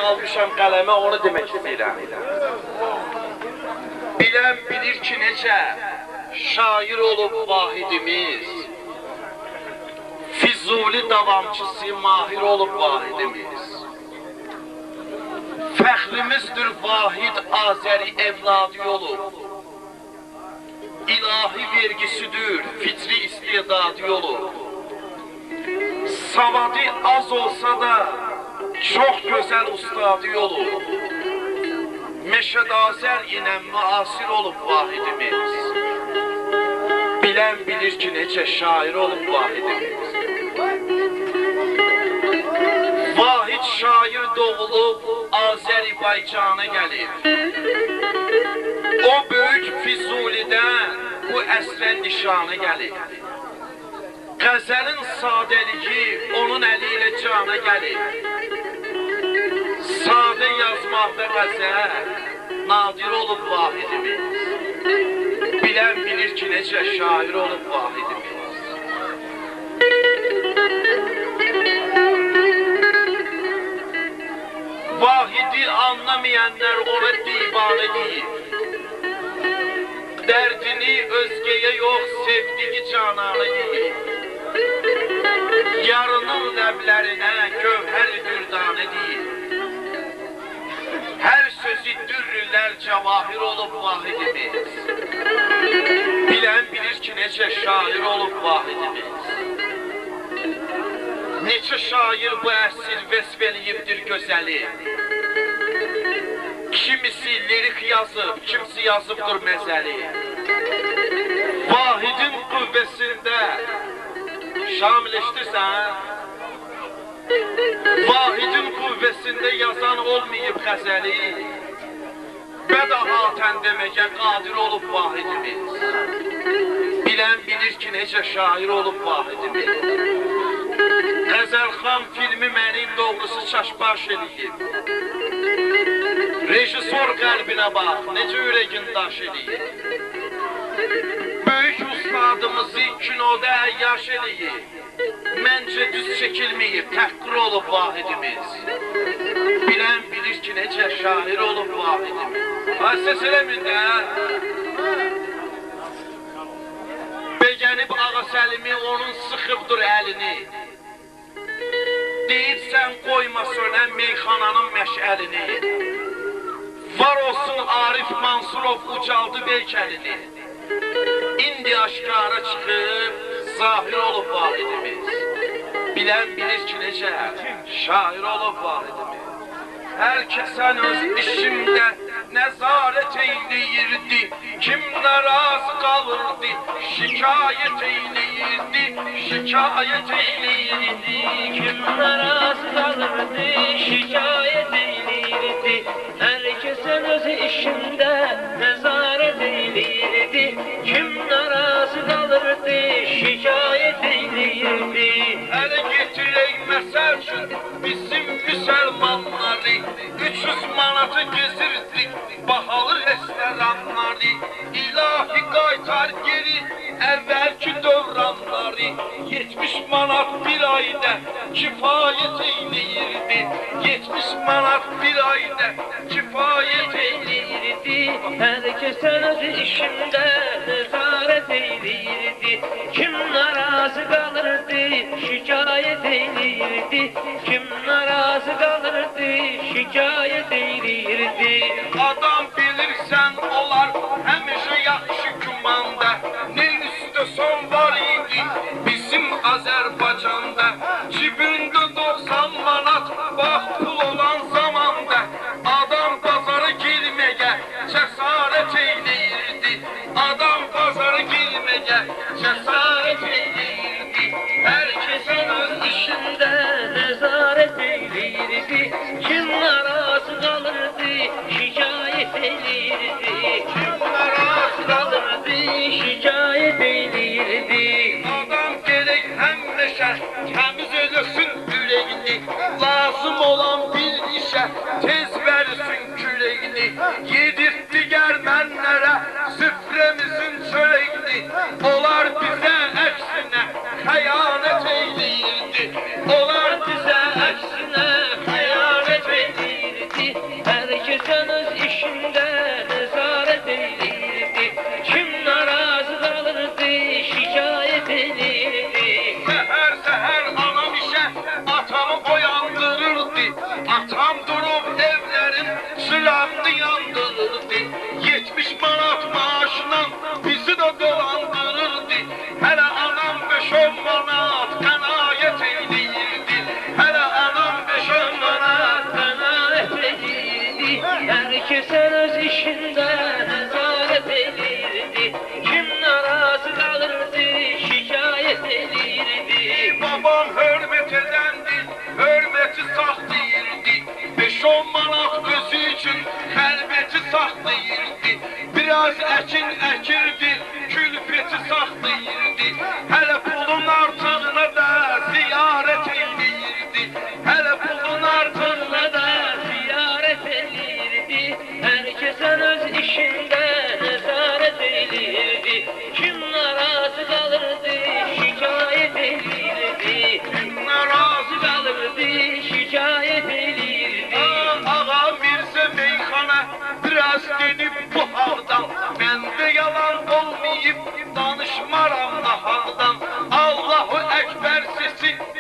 almışam qələmə, onu demək istəyirəm. Bilən bilir ki, necə şair olub vahidimiz, Füzuli davamçısı mahir olub vahidimiz. Fəxrimizdir vahid Azəri evladı olub, İlahi vergisidir fitri istedadı olub. Savadı az olsa da çox gözəl ustadı olub. Meşəd Azər ilə müasir olub vahidimiz. Bilən bilir ki, necə şair olub vahidimiz. Vahid şair doğulub Azərbaycana gəlir. O böyük Füzulidən bu əsrə nişana gəlir. Qəzəlin sadəliyi onun əli ilə cana gəlir. Sadə yazmaqda qəzəl nadir olub vahidimiz. Bilən bilir ki, necə şair olub vahidimiz. Vahidi anlamayanlar ona divanə deyir. Dərdini özgəyə yox, sevdiği cananı deyir. Yarının ləblərinə gövhər dürdanə deyir. Hər sözü dürrülər cavahir olub vahidimiz. Bilən bilir ki, necə şair olub vahidimiz. Neçə şair bu əsr vəsf eləyibdir gözəli. Kimisi lirik yazıb, kimisi yazıbdır məzəli. Vahidin qüvvəsində şamilləşdirsən, Vahidin qüvvəsində yazan olmayıb xəzəli, bədahatən deməyə qadir olub vahidimiz. Bilən bilir ki, necə şair olub vahidimiz. Qəzəlxan filmi mənim doğrusu çaşbaş eləyib. Rejissor qəlbinə bax, necə ürəyin daş eləyib. Böyük ustadımızı kinoda əyyaş eləyib. Məncə düz çəkilməyib, təhqir olub vahidimiz. Bilən bilir ki, necə şair olub vahidimiz. Səs eləmin də. Begənib Ağa Səlimi onun sıxıbdır əlini. Deyirsən qoyma sönən meyxananın məşəlini. Var olsun Arif Mansurov ucaldı beykəlini. İndi aşkara çıxıb zahir olub vahidimiz. Bilən bilir ki, necə şair olub vahidimiz. Hər kəsən öz işimdə nəzarət eyləyirdi. Kim narazı qalırdı, şikayət eyləyirdi. Şikayət eyləyirdi. Kim narazı qalırdı, şikayət eyləyirdi. Hər kəsən öz işində nəzarət eyləyirdi. Kim narazı qalırdı, şikayət eyləyirdi. Hələ getirək məsəl üçün bizim müsəlmanları 300 manatı gezirdik bahalı restoranları. İlahi qaytar geri əvvəlki dövranları. 70 manat bir ayda kifayət eyləyirdi. 70 manat bir ayda kifayət eyləyirdi. Hər kəsən öz işində nəzarət eyləyirdi. Kim narazı qalırdı, şikayət eyləyirdi. Kim narazı qalırdı, şikayət eyləyirdi. Adam bilirsən olar həmişə yaxşı kümanda. Ne üstə son var idi bizim Azərbaycanda. Cibində 90 manat bax pul olan zamanda. Adam bazara girməyə cəsarət eyləyirdi. Adam bazara girməyə cəsarət eyləyirdi. Hər kəsin öz işində nəzarət eyləyirdi. Kim narazı qalırdı, şikayət eyləyirdi. Kim narazı Qalırdı, şikayət eyləyirdi. Adam gerek həmişə təmiz eləsin ürəyini. Lazım olan bir işə tez versin kürəyini. Yedirtdi gərmənlərə süfrəmizin çörəyini. Onlar bizə əksinə xəyanət eyləyirdi. Onlar bizə əksinə xəyanət eyləyirdi. əkin əkirdi, külfeti saxlayırdı. Hələ pulun artığına da ziyarət eyləyirdi. Hələ pulun artığına da Ziyaret edirdi, herkesin öz işinde nezaret edirdi. Kim narazı kalırdı, şikayet edirdi. narazı Kalırdı, şikayet edirdi. Ağa Mirzə meyxana biraz denib bu haldan. Məndə yalan olmayıb danışmaram nahaqdan. Allahu Əkbər sesi